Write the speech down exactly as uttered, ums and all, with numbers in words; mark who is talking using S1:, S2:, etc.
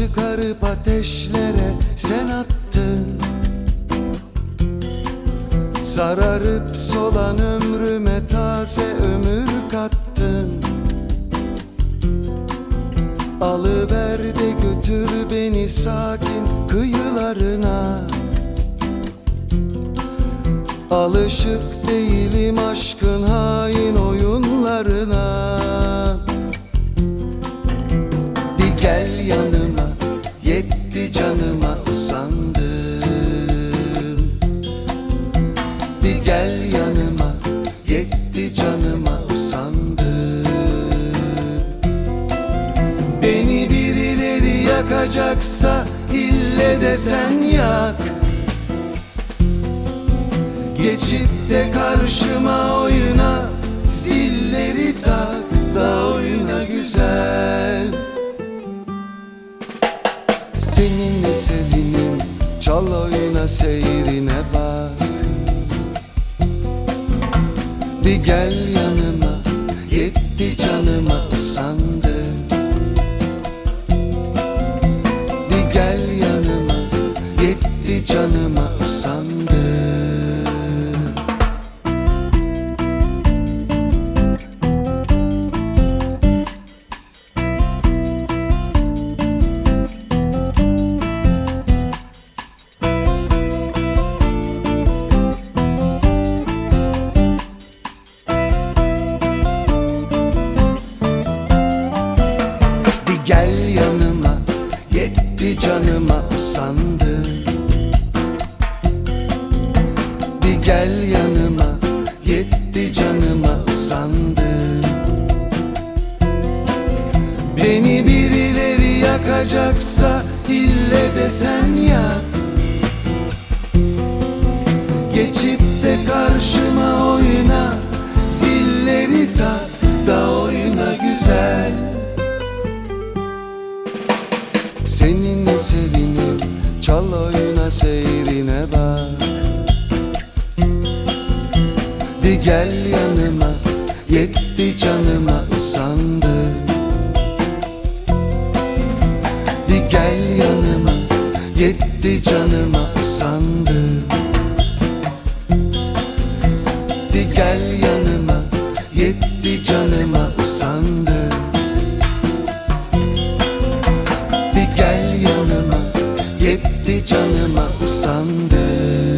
S1: çıkarıp ateşlere sen attın. Sararıp solan ömrüme taze ömür kattın. Alıver de götür beni sakin kıyılarına. Alışık değilim aşkın hain oyunlarına. Bir gel yanıma, yetti canıma usandım. Bir gel yanıma, yetti canıma usandım. Beni birileri yakacaksa ille de sen yak. Geçip de karşıma oyuna zilleri tak da oyna güzel. Senin eserinim, çal oyna seyrine bak. Bir gel yanıma, yetti canıma usandım. Bir gel yanıma, yetti canıma usandım. Gel yanıma, yetti canıma usandım. Bir gel yanıma, yetti canıma usandım. Beni birileri yakacaksa ille de sen yak. Geçip de karşıma oyna, zilleri tak da oyna güzel. Senin eserinim, çal oyna seyrine bak. Bir gel yanıma, yetti canıma usandım. Bir gel yanıma, yetti canıma usandım. Bir gel yanıma, yetti canıma usandım. Bir gel yanıma, yetti canıma usandım.